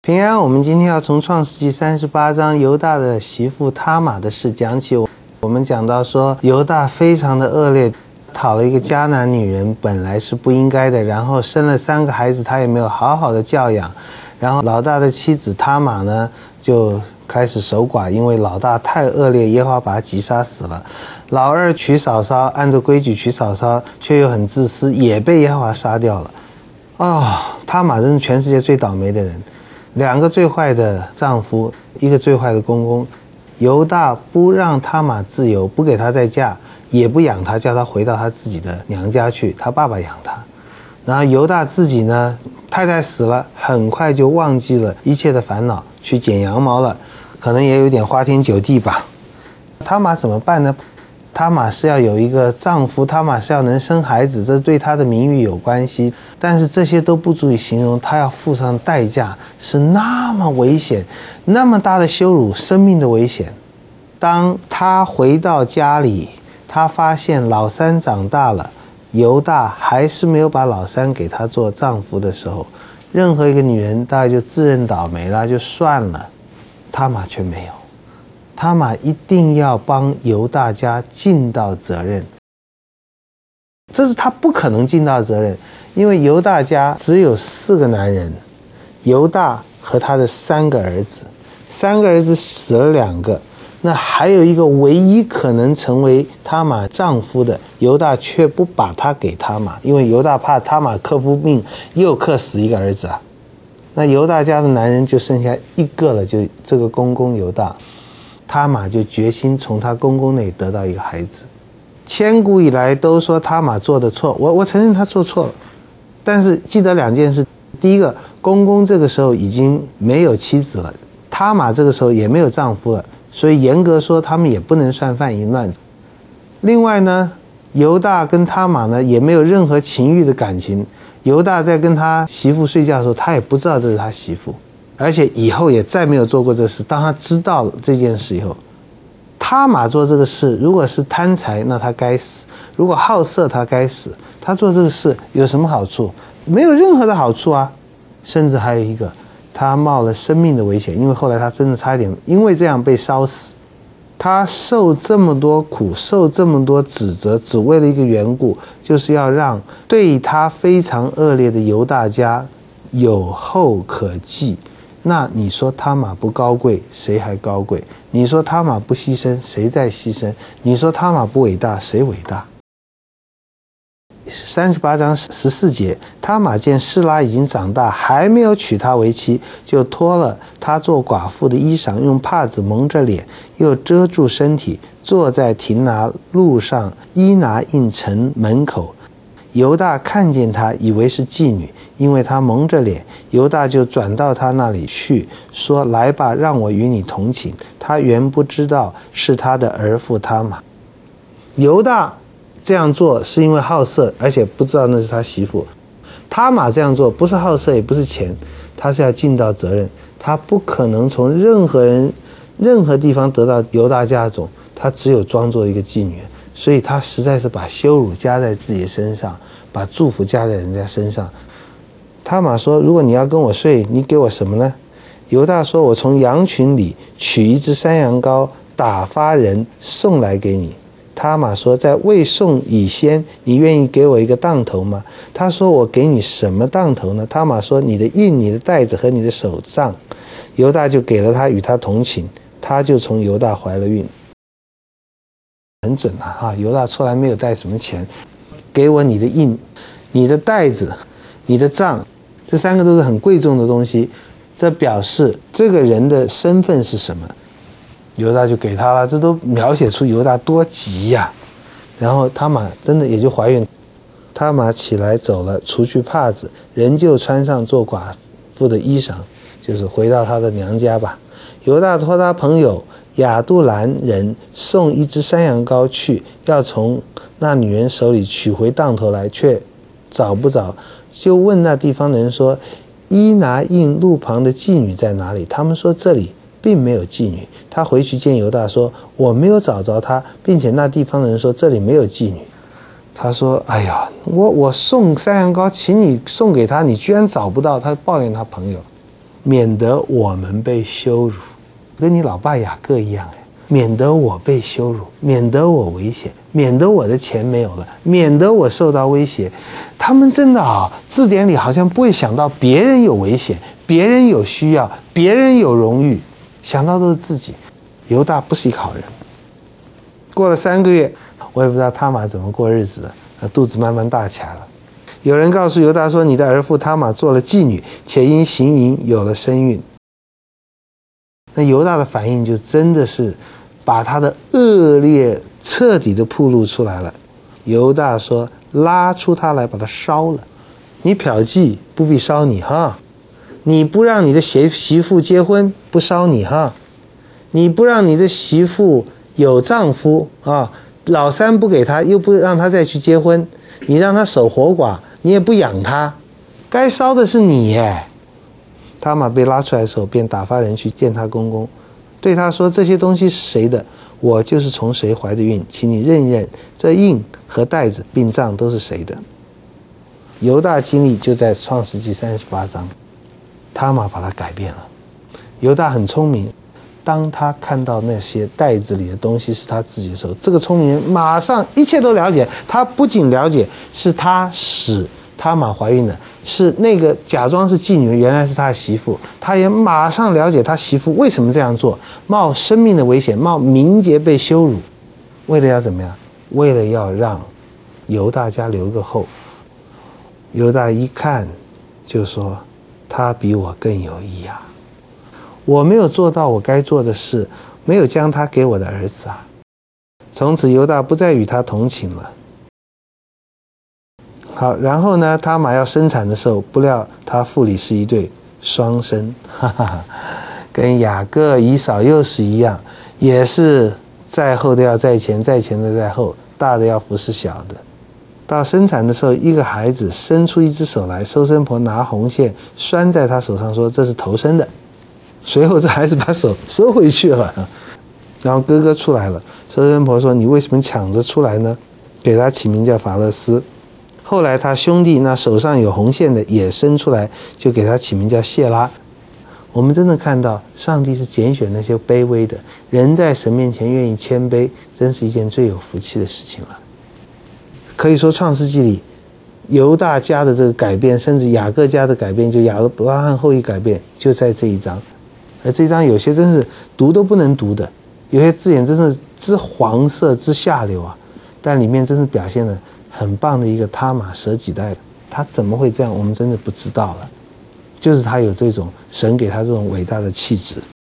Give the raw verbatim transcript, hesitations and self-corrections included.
平安，我们今天要从创世纪三十八章犹大的媳妇他玛的事讲起。我们讲到说犹大非常的恶劣，讨了一个迦南女人，本来是不应该的，然后生了三个孩子，他也没有好好的教养，然后老大的妻子他玛呢就开始守寡，因为老大太恶劣，耶和华把他击杀死了。老二娶嫂嫂，按照规矩娶嫂嫂，却又很自私，也被耶和华杀掉了。哦，他玛真是全世界最倒霉的人，两个最坏的丈夫，一个最坏的公公。犹大不让他玛自由，不给她再嫁，也不养她，叫她回到她自己的娘家去，她爸爸养她。然后犹大自己呢，太太死了，很快就忘记了一切的烦恼，去剪羊毛了，可能也有点花天酒地吧。他玛怎么办呢？他玛是要有一个丈夫，他玛是要能生孩子，这对他的名誉有关系，但是这些都不足以形容他要付上代价，是那么危险，那么大的羞辱，生命的危险。当他回到家里，他发现老三长大了，犹大还是没有把老三给他做丈夫的时候，任何一个女人大概就自认倒霉了，就算了，他玛却没有。他玛一定要帮犹大家尽到责任，这是他不可能尽到责任，因为犹大家只有四个男人，犹大和他的三个儿子，三个儿子死了两个，那还有一个唯一可能成为他玛丈夫的，犹大却不把他给他玛，因为犹大怕他玛克夫命又克死一个儿子啊。那犹大家的男人就剩下一个了，就这个公公犹大。他玛就决心从他公公那里得到一个孩子。千古以来都说他玛做的错，我我承认他做错了，但是记得两件事：第一个，公公这个时候已经没有妻子了，他玛这个时候也没有丈夫了，所以严格说他们也不能算犯淫乱。另外呢，犹大跟他玛呢也没有任何情欲的感情，犹大在跟他媳妇睡觉的时候，他也不知道这是他媳妇。而且以后也再没有做过这事。当他知道了这件事以后，他玛做这个事，如果是贪财，那他该死；如果好色，他该死。他做这个事有什么好处？没有任何的好处啊！甚至还有一个，他冒了生命的危险，因为后来他真的差一点因为这样被烧死。他受这么多苦，受这么多指责，只为了一个缘故，就是要让对他非常恶劣的犹大家有后可继。那你说他玛不高贵，谁还高贵？你说他玛不牺牲，谁在牺牲？你说他玛不伟大，谁伟大？三十八章十四节，他玛见示拉已经长大，还没有娶她为妻，就脱了她做寡妇的衣裳，用帕子蒙着脸，又遮住身体，坐在亭拿路上伊拿印城门口。犹大看见她，以为是妓女，因为她蒙着脸，犹大就转到她那里去，说：“来吧，让我与你同寝。”他原不知道是他的儿妇他玛。犹大这样做是因为好色，而且不知道那是他媳妇。他玛这样做不是好色，也不是钱，他是要尽到责任。他不可能从任何人、任何地方得到犹大家种，他只有装作一个妓女。所以他实在是把羞辱加在自己身上，把祝福加在人家身上。他玛说：“如果你要跟我睡，你给我什么呢？”犹大说：“我从羊群里取一只山羊羔，打发人送来给你。”他玛说：“在未送以先，你愿意给我一个当头吗？”他说：“我给你什么当头呢？”他玛说：“你的印、你的带子和你的手杖。”犹大就给了他，与他同寝，他就从犹大怀了孕。很准啊！哈，犹大出来没有带什么钱，给我你的印、你的带子、你的杖，这三个都是很贵重的东西，这表示这个人的身份是什么。犹大就给他了，这都描写出犹大多急呀、啊。然后他玛真的也就怀孕，他玛起来走了，除去帕子，仍旧穿上做寡妇的衣裳，就是回到他的娘家吧。犹大托他朋友亚杜兰人送一只山羊羔去，要从那女人手里取回当头来，却找不着，就问那地方人说：“伊拿印路旁的妓女在哪里？”他们说：“这里并没有妓女。”他回去见犹大说：“我没有找着她，并且那地方人说这里没有妓女。”他说：“哎呀，我我送山羊羔，请你送给他，你居然找不到。”他抱怨他朋友。 免得我们被羞辱，跟你老爸雅各一样哎，免得我被羞辱，免得我危险，免得我的钱没有了，免得我受到威胁。他们真的啊，字典里好像不会想到别人有危险，别人有需要，别人有荣誉，想到都是自己。犹大不是一个好人。过了三个月，我也不知道他玛怎么过日子的，他肚子慢慢大起来了。有人告诉犹大说，你的儿妇他玛做了妓女，且因行淫有了身孕。那犹大的反应就真的是把他的恶劣彻底的暴露出来了。犹大说，拉出他来把他烧了。你嫖妓不必烧你哈，你不让你的媳媳妇结婚不烧你哈，你不让你的媳妇有丈夫啊，老三不给他，又不让他再去结婚，你让他守活寡，你也不养他，该烧的是你耶。他玛被拉出来的时候，便打发人去见他公公，对他说，这些东西是谁的？我就是从谁怀的孕，请你认认这印和袋子并账都是谁的。犹大经历就在创世纪三十八章，他玛把它改变了。犹大很聪明，当他看到那些袋子里的东西是他自己的时候，这个聪明人马上一切都了解。他不仅了解是他使他玛怀孕的，是那个假装是妓女原来是他的媳妇，他也马上了解他媳妇为什么这样做，冒生命的危险，冒名节被羞辱，为了要怎么样？为了要让犹大家留个后。犹大一看就说，他比我更有义啊，我没有做到我该做的事，没有将他给我的儿子啊。从此犹大不再与他同寝了。好，然后呢，他玛要生产的时候，不料他腹里是一对双生，哈哈，跟雅各以扫又是一样，也是在后的要在前，在前的在后，大的要服侍小的。到生产的时候，一个孩子伸出一只手来，收生婆拿红线拴在他手上，说这是头生的。随后这孩子把手收回去了，然后哥哥出来了，收生婆说，你为什么抢着出来呢？给他起名叫法勒斯。后来他兄弟那手上有红线的也生出来，就给他起名叫谢拉。我们真的看到上帝是拣选那些卑微的人，在神面前愿意谦卑，真是一件最有福气的事情了。可以说创世纪里犹大家的这个改变，甚至雅各家的改变，就亚伯拉罕后裔改变，就在这一章。而这一章有些真是读都不能读的，有些字眼真是之黄色之下流啊，但里面真是表现了很棒的一个他玛舍己带。他怎么会这样，我们真的不知道了，就是他有这种神给他这种伟大的气质。